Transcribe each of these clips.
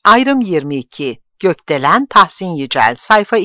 Ayrım 22. Gökdelen Tahsin Yücel. Sayfa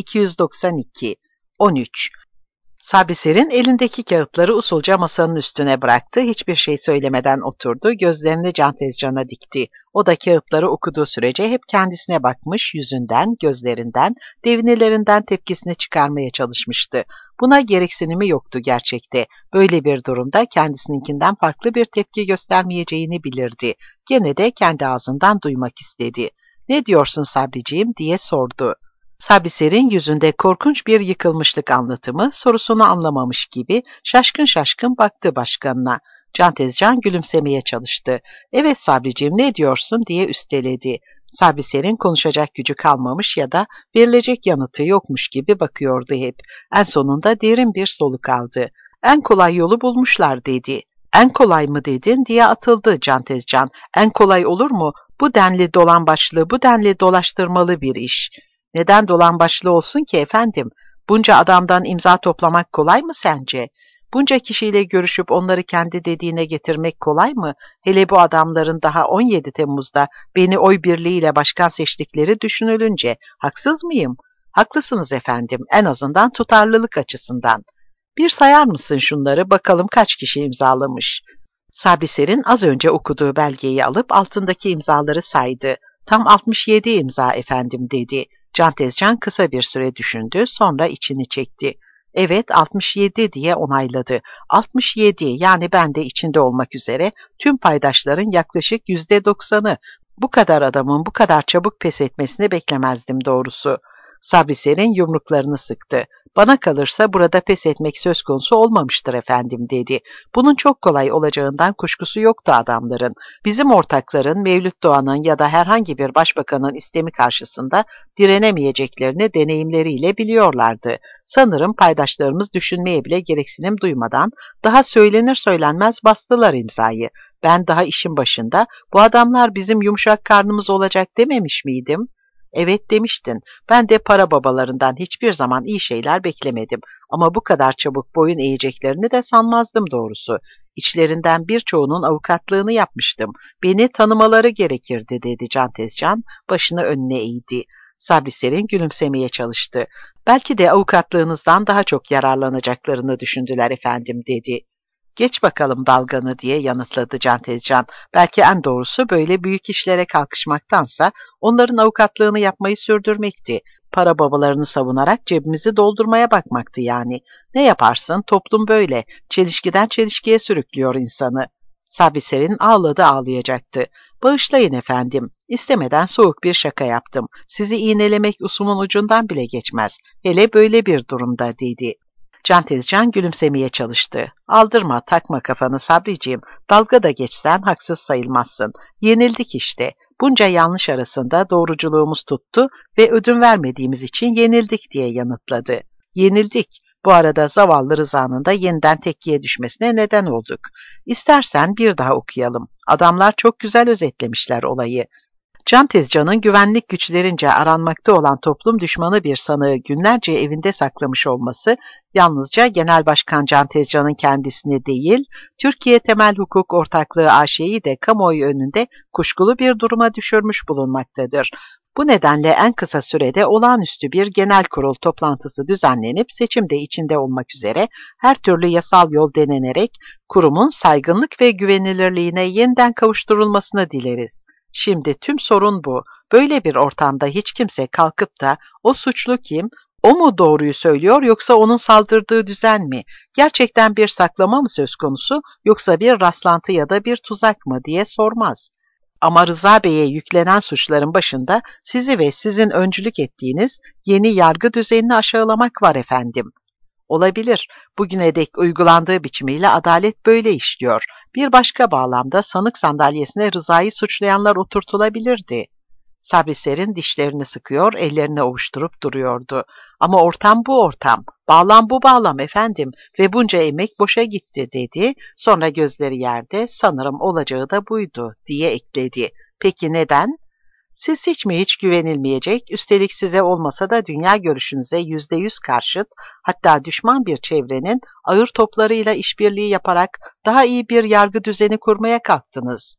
292. 13. Sabiser'in elindeki kağıtları usulca masanın üstüne bıraktı. Hiçbir şey söylemeden oturdu. Gözlerini Can Tezcan'a dikti. O da kağıtları okuduğu sürece hep kendisine bakmış, yüzünden, gözlerinden, devinelerinden tepkisini çıkarmaya çalışmıştı. Buna gereksinimi yoktu gerçekte. Böyle bir durumda kendisininkinden farklı bir tepki göstermeyeceğini bilirdi. Gene de kendi ağzından duymak istedi. "Ne diyorsun Sabriciğim?" diye sordu. Sabiser'in yüzünde korkunç bir yıkılmışlık anlatımı, sorusunu anlamamış gibi şaşkın şaşkın baktı başkanına. Can Tezcan gülümsemeye çalıştı. "Evet Sabriciğim, ne diyorsun?" diye üsteledi. Sabiser'in konuşacak gücü kalmamış ya da verilecek yanıtı yokmuş gibi bakıyordu hep. En sonunda derin bir soluk aldı. "En kolay yolu bulmuşlar" dedi. "En kolay mı dedin?" diye atıldı Can Tezcan. "En kolay olur mu? Bu denli dolambaçlı, bu denli dolaştırmalı bir iş." "Neden dolambaçlı olsun ki efendim? Bunca adamdan imza toplamak kolay mı sence? Bunca kişiyle görüşüp onları kendi dediğine getirmek kolay mı? Hele bu adamların daha 17 Temmuz'da beni oy birliğiyle başkan seçtikleri düşünülünce haksız mıyım?" "Haklısınız efendim, en azından tutarlılık açısından." "Bir sayar mısın şunları, bakalım kaç kişi imzalamış?" Sabiser'in az önce okuduğu belgeyi alıp altındaki imzaları saydı. "Tam 67 imza efendim" dedi. Can Tezcan kısa bir süre düşündü, sonra içini çekti. "Evet, 67 diye onayladı. 67, yani ben de içinde olmak üzere tüm paydaşların yaklaşık %90'ı. Bu kadar adamın bu kadar çabuk pes etmesini beklemezdim doğrusu." Sabiser'in yumruklarını sıktı. "Bana kalırsa burada pes etmek söz konusu olmamıştır efendim" dedi. Bunun çok kolay olacağından kuşkusu yoktu adamların. Bizim ortakların Mevlüt Doğan'ın ya da herhangi bir başbakanın istemi karşısında direnemeyeceklerini deneyimleriyle biliyorlardı. Sanırım paydaşlarımız düşünmeye bile gereksinim duymadan daha söylenir söylenmez bastılar imzayı. Ben daha işin başında "Bu adamlar bizim yumuşak karnımız olacak" dememiş miydim? "Evet demiştin. Ben de para babalarından hiçbir zaman iyi şeyler beklemedim. Ama bu kadar çabuk boyun eğeceklerini de sanmazdım doğrusu. İçlerinden birçoğunun avukatlığını yapmıştım. Beni tanımaları gerekirdi" dedi Can Tezcan, başını önüne eğdi. Sabiser'in gülümsemeye çalıştı. "Belki de avukatlığınızdan daha çok yararlanacaklarını düşündüler efendim" dedi. "Geç bakalım dalganı" diye yanıtladı Can Tezcan. "Belki en doğrusu böyle büyük işlere kalkışmaktansa onların avukatlığını yapmayı sürdürmekti. Para babalarını savunarak cebimizi doldurmaya bakmaktı yani. Ne yaparsın, toplum böyle. Çelişkiden çelişkiye sürüklüyor insanı." Sabiser'in ağladı ağlayacaktı. "Bağışlayın efendim. İstemeden soğuk bir şaka yaptım. Sizi iğnelemek usumun ucundan bile geçmez. Hele böyle bir durumda" dedi. Can Tezcan gülümsemeye çalıştı. "Aldırma, takma kafanı Sabriciğim. Dalga da geçsen haksız sayılmazsın. Yenildik işte. Bunca yanlış arasında doğruculuğumuz tuttu ve ödün vermediğimiz için yenildik" diye yanıtladı. "Yenildik. Bu arada zavallı Rıza'nın da yeniden tekkiye düşmesine neden olduk. İstersen bir daha okuyalım. Adamlar çok güzel özetlemişler olayı. Can Tezcan'ın güvenlik güçlerince aranmakta olan toplum düşmanı bir sanığı günlerce evinde saklamış olması, yalnızca Genel Başkan Can Tezcan'ın kendisini değil, Türkiye Temel Hukuk Ortaklığı AŞ'yi de kamuoyu önünde kuşkulu bir duruma düşürmüş bulunmaktadır. Bu nedenle en kısa sürede olağanüstü bir genel kurul toplantısı düzenlenip seçimde içinde olmak üzere her türlü yasal yol denenerek kurumun saygınlık ve güvenilirliğine yeniden kavuşturulmasını dileriz. Şimdi tüm sorun bu. Böyle bir ortamda hiç kimse kalkıp da "O suçlu kim? O mu doğruyu söylüyor, yoksa onun saldırdığı düzen mi? Gerçekten bir saklama mı söz konusu, yoksa bir rastlantı ya da bir tuzak mı?" diye sormaz. Ama Rıza Bey'e yüklenen suçların başında sizi ve sizin öncülük ettiğiniz yeni yargı düzenini aşağılamak var efendim. Olabilir. Bugüne dek uygulandığı biçimiyle adalet böyle işliyor. Bir başka bağlamda sanık sandalyesine Rıza'yı suçlayanlar oturtulabilirdi. Sabriser'in dişlerini sıkıyor, ellerini ovuşturup duruyordu. "Ama ortam bu ortam, bağlam bu bağlam efendim ve bunca emek boşa gitti" dedi. Sonra gözleri yerde, "Sanırım olacağı da buydu" diye ekledi. "Peki neden?" "Siz hiç mi hiç güvenilmeyecek, üstelik size olmasa da dünya görüşünüze %100 karşıt, hatta düşman bir çevrenin ağır toplarıyla işbirliği yaparak daha iyi bir yargı düzeni kurmaya kalktınız."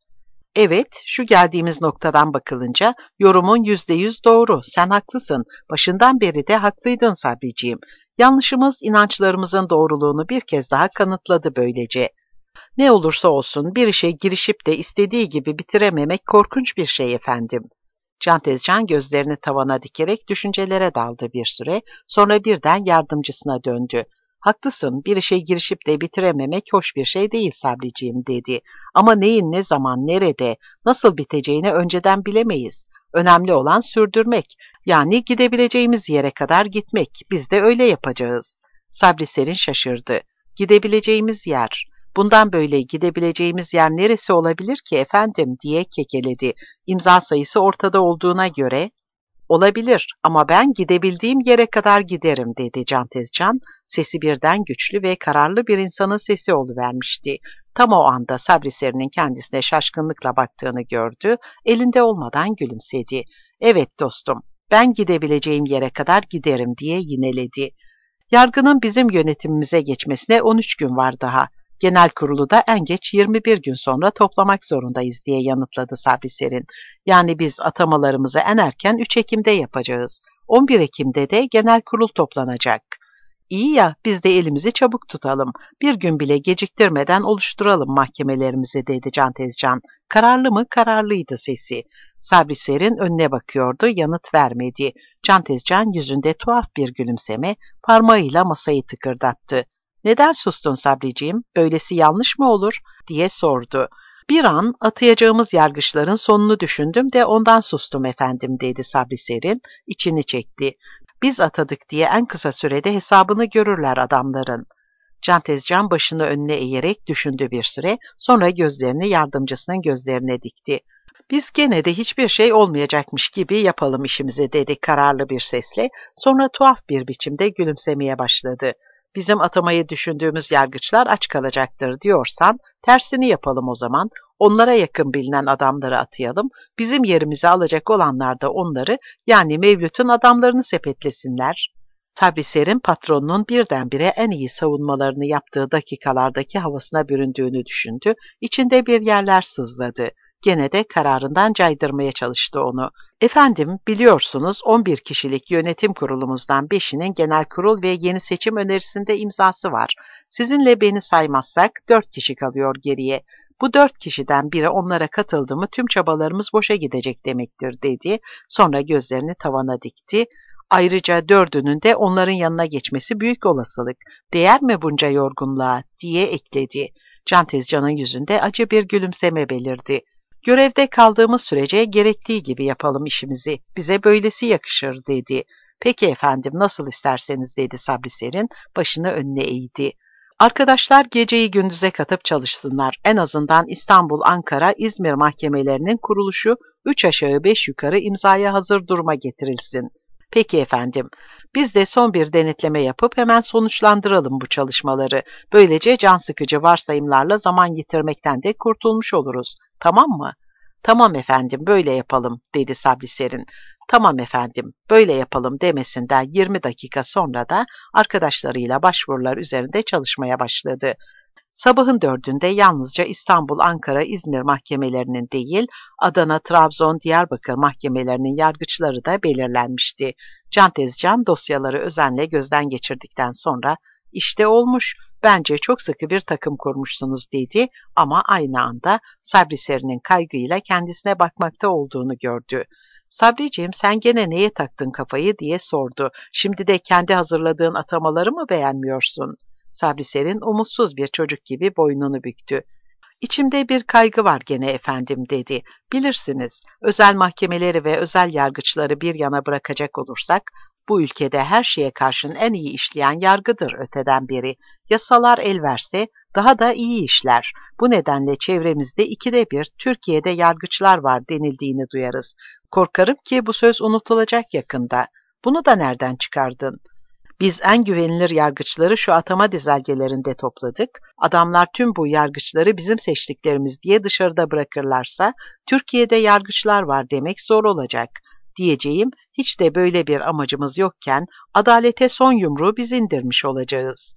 Evet, şu geldiğimiz noktadan bakılınca yorumun %100 doğru. Sen haklısın. Başından beri de haklıydın Sabriciğim. Yanlışımız inançlarımızın doğruluğunu bir kez daha kanıtladı böylece. Ne olursa olsun bir işe girişip de istediği gibi bitirememek korkunç bir şey efendim. Can Tezcan gözlerini tavana dikerek düşüncelere daldı bir süre, sonra birden yardımcısına döndü. Haklısın, bir işe girişip de bitirememek hoş bir şey değil Sabriciğim dedi. Ama neyin ne zaman, nerede, nasıl biteceğini önceden bilemeyiz. Önemli olan sürdürmek, yani gidebileceğimiz yere kadar gitmek. Biz de öyle yapacağız. Sabri Serin şaşırdı. Gidebileceğimiz yer. Bundan böyle gidebileceğimiz yer neresi olabilir ki efendim diye kekeledi. İmza sayısı ortada olduğuna göre olabilir ama ben gidebildiğim yere kadar giderim dedi Can Tezcan. Sesi birden güçlü ve kararlı bir insanın sesi oluvermişti. Tam o anda Sabri Seri'nin kendisine şaşkınlıkla baktığını gördü. Elinde olmadan gülümsedi. Evet dostum, ben gidebileceğim yere kadar giderim diye yineledi. Yargının bizim yönetimimize geçmesine 13 gün var daha. Genel kurulu da en geç 21 gün sonra toplamak zorundayız diye yanıtladı Sabri Serin. Yani biz atamalarımızı en erken 3 Ekim'de yapacağız. 11 Ekim'de de genel kurul toplanacak. İyi ya, biz de elimizi çabuk tutalım. Bir gün bile geciktirmeden oluşturalım mahkemelerimizi dedi Can Tezcan. Kararlı mı? Kararlıydı sesi. Sabri Serin önüne bakıyordu, yanıt vermedi. Can Tezcan yüzünde tuhaf bir gülümseme, parmağıyla masayı tıkırdattı. Neden sustun Sabriciğim? Böylesi yanlış mı olur? Diye sordu. Bir an atayacağımız yargıçların sonunu düşündüm de ondan sustum efendim dedi Sabri Serin, içini çekti. Biz atadık diye en kısa sürede hesabını görürler adamların. Can Tezcan başını önüne eğerek düşündü bir süre, sonra gözlerini yardımcısının gözlerine dikti. Biz gene de hiçbir şey olmayacakmış gibi yapalım işimizi dedi kararlı bir sesle, sonra tuhaf bir biçimde gülümsemeye başladı. Bizim atamayı düşündüğümüz yargıçlar aç kalacaktır diyorsan, tersini yapalım o zaman. Onlara yakın bilinen adamları atayalım, bizim yerimizi alacak olanlar da onları, yani Mevlüt'ün adamlarını sepetlesinler. Tabriser'in patronunun birdenbire en iyi savunmalarını yaptığı dakikalardaki havasına büründüğünü düşündü, içinde bir yerler sızladı. Gene de kararından caydırmaya çalıştı onu. Efendim, biliyorsunuz 11 kişilik yönetim kurulumuzdan 5'inin genel kurul ve yeni seçim önerisinde imzası var. Sizinle beni saymazsak 4 kişi kalıyor geriye. Bu 4 kişiden biri onlara katıldı mı tüm çabalarımız boşa gidecek demektir dedi. Sonra gözlerini tavana dikti. Ayrıca 4'ünün de onların yanına geçmesi büyük olasılık. Değer mi bunca yorgunluğa diye ekledi. Can Tezcan'ın yüzünde acı bir gülümseme belirdi. Görevde kaldığımız sürece gerektiği gibi yapalım işimizi. Bize böylesi yakışır dedi. Peki efendim nasıl isterseniz dedi Sabri Serin başını önüne eğdi. Arkadaşlar geceyi gündüze katıp çalışsınlar. En azından İstanbul, Ankara, İzmir mahkemelerinin kuruluşu 3 aşağı 5 yukarı imzaya hazır duruma getirilsin. Peki efendim. Biz de son bir denetleme yapıp hemen sonuçlandıralım bu çalışmaları. Böylece can sıkıcı varsayımlarla zaman yitirmekten de kurtulmuş oluruz. Tamam mı? Tamam efendim, böyle yapalım, dedi Sabri Serin. Tamam efendim, böyle yapalım demesinden 20 dakika sonra da arkadaşlarıyla başvurular üzerinde çalışmaya başladı. Sabahın 4'ünde yalnızca İstanbul, Ankara, İzmir mahkemelerinin değil, Adana, Trabzon, Diyarbakır mahkemelerinin yargıçları da belirlenmişti. Can Tezcan dosyaları özenle gözden geçirdikten sonra, işte olmuş, bence çok sıkı bir takım kurmuşsunuz dedi ama aynı anda Sabri Seri'nin kaygıyla kendisine bakmakta olduğunu gördü. Sabriciğim sen gene neye taktın kafayı diye sordu. Şimdi de kendi hazırladığın atamaları mı beğenmiyorsun? Sabri Serin umutsuz bir çocuk gibi boynunu büktü. İçimde bir kaygı var gene efendim dedi. Bilirsiniz, özel mahkemeleri ve özel yargıçları bir yana bırakacak olursak, bu ülkede her şeye karşın en iyi işleyen yargıdır öteden beri. Yasalar el verse daha da iyi işler. Bu nedenle çevremizde 2'de 1 Türkiye'de yargıçlar var denildiğini duyarız. Korkarım ki bu söz unutulacak yakında. Bunu da nereden çıkardın? Biz en güvenilir yargıçları şu atama dizelgelerinde topladık. Adamlar tüm bu yargıçları bizim seçtiklerimiz diye dışarıda bırakırlarsa Türkiye'de yargıçlar var demek zor olacak. Diyeceğim hiç de böyle bir amacımız yokken adalete son yumruğu biz indirmiş olacağız.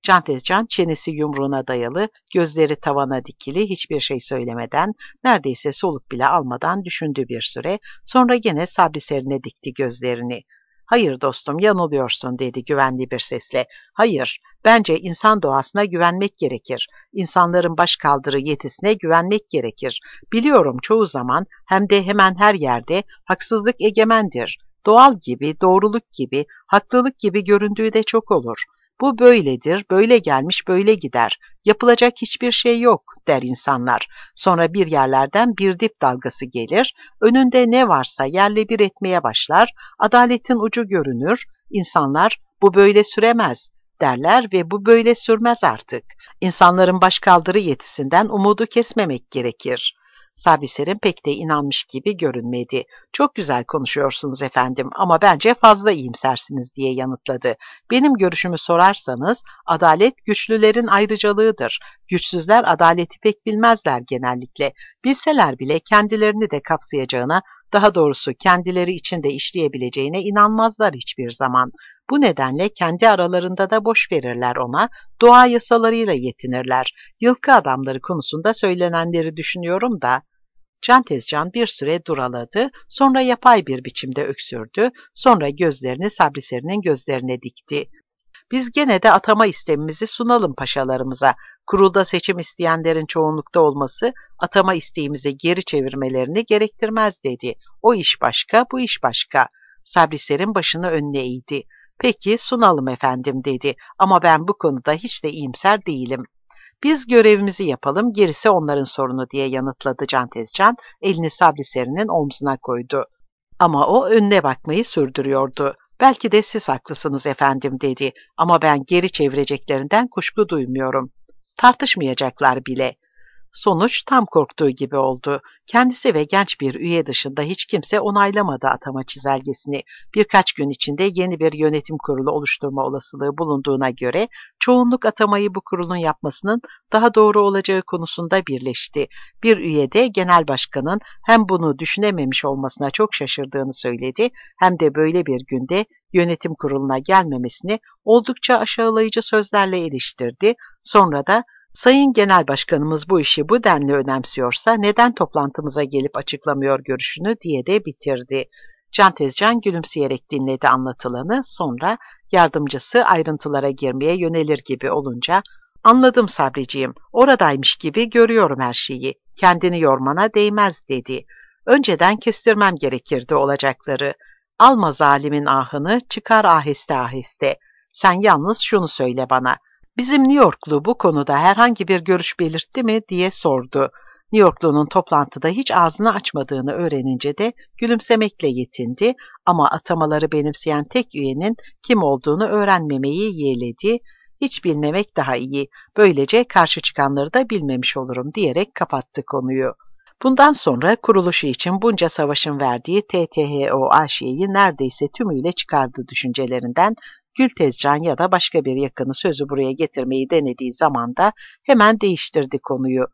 Can Tezcan çenesi yumruğuna dayalı, gözleri tavana dikili, hiçbir şey söylemeden, neredeyse soluk bile almadan düşündü bir süre, sonra gene Sabri Serin'e dikti gözlerini. "Hayır dostum, yanılıyorsun," dedi güvenli bir sesle. "Hayır, bence insan doğasına güvenmek gerekir. İnsanların başkaldırı yetisine güvenmek gerekir. Biliyorum çoğu zaman hem de hemen her yerde haksızlık egemendir. Doğal gibi, doğruluk gibi, haklılık gibi göründüğü de çok olur. Bu böyledir, böyle gelmiş, böyle gider. Yapılacak hiçbir şey yok," der insanlar. Sonra bir yerlerden bir dip dalgası gelir, önünde ne varsa yerle bir etmeye başlar, adaletin ucu görünür, insanlar "bu böyle süremez," derler ve bu böyle sürmez artık. İnsanların başkaldırı yetisinden umudu kesmemek gerekir. Sabri Serin pek de inanmış gibi görünmedi. "Çok güzel konuşuyorsunuz efendim ama bence fazla iyimsersiniz," diye yanıtladı. "Benim görüşümü sorarsanız adalet güçlülerin ayrıcalığıdır. Güçsüzler adaleti pek bilmezler genellikle. Bilseler bile kendilerini de kapsayacağına, daha doğrusu kendileri için de işleyebileceğine inanmazlar hiçbir zaman. Bu nedenle kendi aralarında da boş verirler ona, doğa yasalarıyla yetinirler. Yılkı adamları konusunda söylenenleri düşünüyorum da." Can Tezcan bir süre duraladı, sonra yapay bir biçimde öksürdü, sonra gözlerini Sabri Serin'in gözlerine dikti. "Biz gene de atama istemimizi sunalım paşalarımıza. Kurulda seçim isteyenlerin çoğunlukta olması atama isteğimizi geri çevirmelerini gerektirmez," dedi. "O iş başka, bu iş başka." Sabri Serin başını önüne eğdi. "Peki sunalım efendim," dedi, "ama ben bu konuda hiç de iyimser değilim." "Biz görevimizi yapalım, gerisi onların sorunu," diye yanıtladı Can Tezcan, elini Sabri Serin'in omzuna koydu. Ama o önüne bakmayı sürdürüyordu. "Belki de siz haklısınız efendim," dedi, "ama ben geri çevireceklerinden kuşku duymuyorum. Tartışmayacaklar bile." Sonuç tam korktuğu gibi oldu. Kendisi ve genç bir üye dışında hiç kimse onaylamadı atama çizelgesini. Birkaç gün içinde yeni bir yönetim kurulu oluşturma olasılığı bulunduğuna göre çoğunluk atamayı bu kurulun yapmasının daha doğru olacağı konusunda birleşti. Bir üye de genel başkanın hem bunu düşünememiş olmasına çok şaşırdığını söyledi, hem de böyle bir günde yönetim kuruluna gelmemesini oldukça aşağılayıcı sözlerle eleştirdi. Sonra da "Sayın Genel Başkanımız bu işi bu denli önemsiyorsa neden toplantımıza gelip açıklamıyor görüşünü," diye de bitirdi. Can Tezcan gülümseyerek dinledi anlatılanı, sonra yardımcısı ayrıntılara girmeye yönelir gibi olunca "Anladım Sabriciğim, oradaymış gibi görüyorum her şeyi, kendini yormana değmez," dedi. "Önceden kestirmem gerekirdi olacakları. Alma zalimin ahını, çıkar aheste aheste. Sen yalnız şunu söyle bana. Bizim New Yorklu bu konuda herhangi bir görüş belirtti mi?" diye sordu. New Yorklu'nun toplantıda hiç ağzını açmadığını öğrenince de gülümsemekle yetindi ama atamaları benimseyen tek üyenin kim olduğunu öğrenmemeyi yeğledi. "Hiç bilmemek daha iyi, böylece karşı çıkanları da bilmemiş olurum," diyerek kapattı konuyu. Bundan sonra kuruluşu için bunca savaşın verdiği TTHO AŞ'yi neredeyse tümüyle çıkardı düşüncelerinden. Gül Tezcan ya da başka bir yakını sözü buraya getirmeyi denediği zaman da hemen değiştirdi konuyu.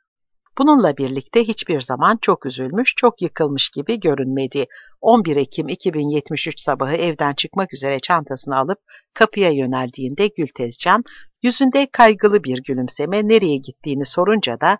Bununla birlikte hiçbir zaman çok üzülmüş, çok yıkılmış gibi görünmedi. 11 Ekim 2073 sabahı evden çıkmak üzere çantasını alıp kapıya yöneldiğinde Gül Tezcan, yüzünde kaygılı bir gülümseme, nereye gittiğini sorunca da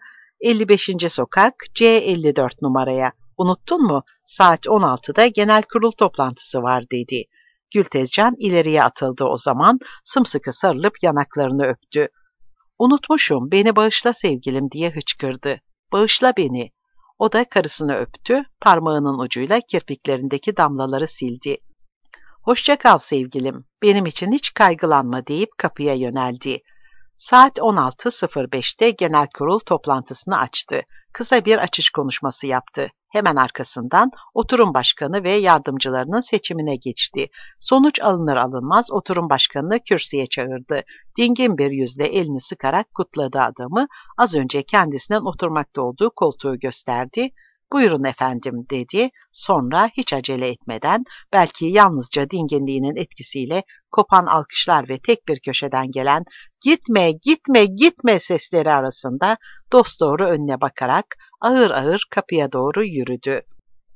55. sokak C54 numaraya, "Unuttun mu? Saat 16'da genel kurul toplantısı var," dedi. Gül Tezcan ileriye atıldı o zaman, sımsıkı sarılıp yanaklarını öptü. "Unutmuşum, beni bağışla sevgilim," diye hıçkırdı. "Bağışla beni." O da karısını öptü, parmağının ucuyla kirpiklerindeki damlaları sildi. "Hoşça kal sevgilim, benim için hiç kaygılanma," deyip kapıya yöneldi. Saat 16.05'te genel kurul toplantısını açtı. Kısa bir açış konuşması yaptı. Hemen arkasından oturum başkanı ve yardımcılarının seçimine geçti. Sonuç alınır alınmaz oturum başkanını kürsüye çağırdı. Dingin bir yüzle elini sıkarak kutladı adamı. Az önce kendisinden oturmakta olduğu koltuğu gösterdi. "Buyurun efendim," dedi. Sonra hiç acele etmeden, belki yalnızca dinginliğinin etkisiyle kopan alkışlar ve tek bir köşeden gelen "Gitme, gitme, gitme" sesleri arasında dosdoğru önüne bakarak ağır ağır kapıya doğru yürüdü.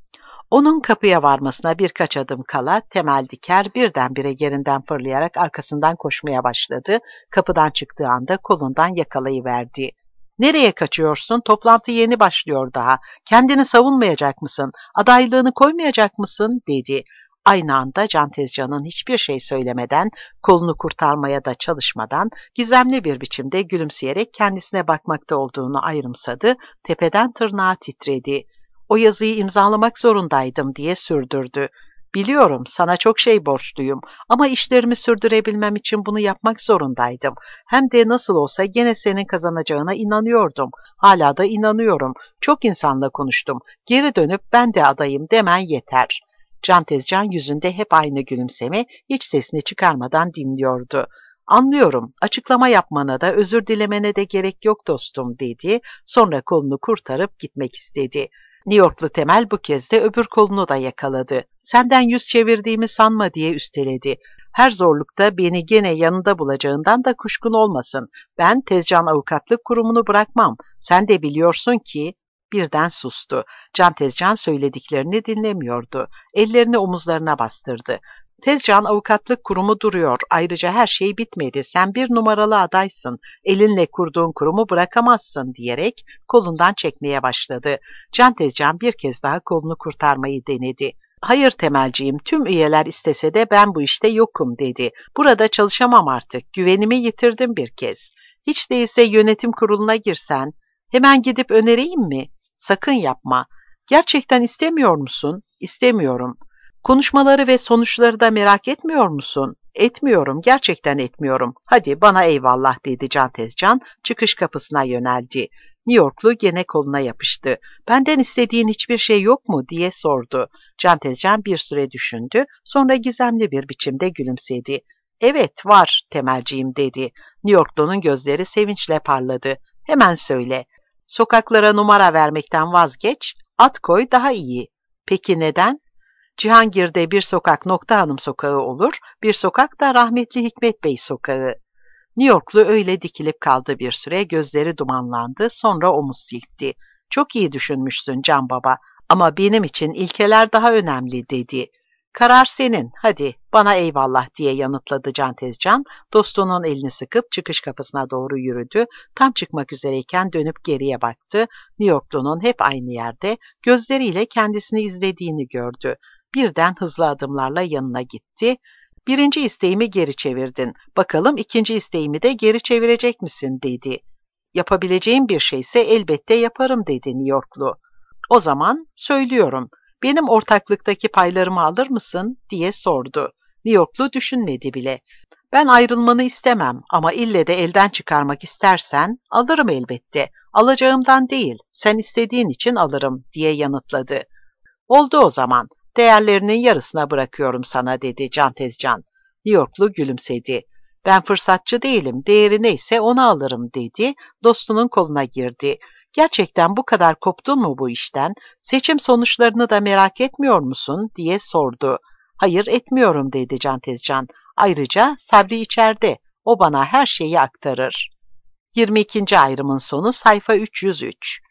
Onun kapıya varmasına birkaç adım kala Temel Diker birdenbire yerinden fırlayarak arkasından koşmaya başladı. Kapıdan çıktığı anda kolundan yakalayıverdi. "Nereye kaçıyorsun? Toplantı yeni başlıyor daha. Kendini savunmayacak mısın? Adaylığını koymayacak mısın?" dedi. Aynı anda Can Tezcan'ın hiçbir şey söylemeden, kolunu kurtarmaya da çalışmadan, gizemli bir biçimde gülümseyerek kendisine bakmakta olduğunu ayrımsadı, tepeden tırnağa titredi. "O yazıyı imzalamak zorundaydım," diye sürdürdü. "Biliyorum, sana çok şey borçluyum ama işlerimi sürdürebilmem için bunu yapmak zorundaydım. Hem de nasıl olsa gene senin kazanacağına inanıyordum. Hala da inanıyorum. Çok insanla konuştum. Geri dönüp ben de adayım demen yeter." Can Tezcan yüzünde hep aynı gülümseme, hiç sesini çıkarmadan dinliyordu. "Anlıyorum, açıklama yapmana da özür dilemene de gerek yok dostum," dedi. Sonra kolunu kurtarıp gitmek istedi. New Yorklu Temel bu kez de öbür kolunu da yakaladı. "Senden yüz çevirdiğimi sanma," diye üsteledi. "Her zorlukta beni gene yanında bulacağından da kuşkun olmasın. Ben Tezcan Avukatlık Kurumu'nu bırakmam. Sen de biliyorsun ki..." Birden sustu. Can Tezcan söylediklerini dinlemiyordu. Ellerini omuzlarına bastırdı. "Tezcan Avukatlık Kurumu duruyor. Ayrıca her şey bitmedi. Sen bir numaralı adaysın. Elinle kurduğun kurumu bırakamazsın," diyerek kolundan çekmeye başladı. Can Tezcan bir kez daha kolunu kurtarmayı denedi. "Hayır Temelciğim, tüm üyeler istese de ben bu işte yokum," dedi. "Burada çalışamam artık. Güvenimi yitirdim bir kez. Hiç değilse yönetim kuruluna girsen." "Hemen gidip önereyim mi?" "Sakın yapma." "Gerçekten istemiyor musun?" "İstemiyorum." "Konuşmaları ve sonuçları da merak etmiyor musun?" "Etmiyorum, gerçekten etmiyorum. Hadi bana eyvallah," dedi Can Tezcan, çıkış kapısına yöneldi. New Yorklu gene koluna yapıştı. "Benden istediğin hiçbir şey yok mu?" diye sordu. Can Tezcan bir süre düşündü, sonra gizemli bir biçimde gülümsedi. "Evet, var Temelciğim," dedi. New Yorklu'nun gözleri sevinçle parladı. "Hemen söyle. Sokaklara numara vermekten vazgeç, at koy daha iyi." "Peki neden?" "Cihangir'de bir sokak Nokta Hanım Sokağı olur, bir sokak da rahmetli Hikmet Bey Sokağı." New Yorklu öyle dikilip kaldı bir süre, gözleri dumanlandı, sonra omuz silkti. "Çok iyi düşünmüşsün Can Baba ama benim için ilkeler daha önemli," dedi. "Karar senin, hadi bana eyvallah," diye yanıtladı Can Tezcan. Dostunun elini sıkıp çıkış kapısına doğru yürüdü. Tam çıkmak üzereyken dönüp geriye baktı. New Yorklu'nun hep aynı yerde, gözleriyle kendisini izlediğini gördü. Birden hızlı adımlarla yanına gitti. "Birinci isteğimi geri çevirdin. Bakalım ikinci isteğimi de geri çevirecek misin?" dedi. "Yapabileceğim bir şeyse elbette yaparım," dedi New Yorklu. "O zaman söylüyorum. Benim ortaklıktaki paylarımı alır mısın?" diye sordu. New Yorklu düşünmedi bile. "Ben ayrılmanı istemem ama ille de elden çıkarmak istersen alırım elbette. Alacağımdan değil, sen istediğin için alırım," diye yanıtladı. "Oldu o zaman. Değerlerinin yarısına bırakıyorum sana," dedi Can Tezcan. New Yorklu gülümsedi. "Ben fırsatçı değilim, değeri neyse onu alırım," dedi. Dostunun koluna girdi. "Gerçekten bu kadar koptun mu bu işten? Seçim sonuçlarını da merak etmiyor musun?" diye sordu. "Hayır etmiyorum," dedi Can Tezcan. "Ayrıca Sabri içeride. O bana her şeyi aktarır." 22. ayrımın sonu sayfa 303.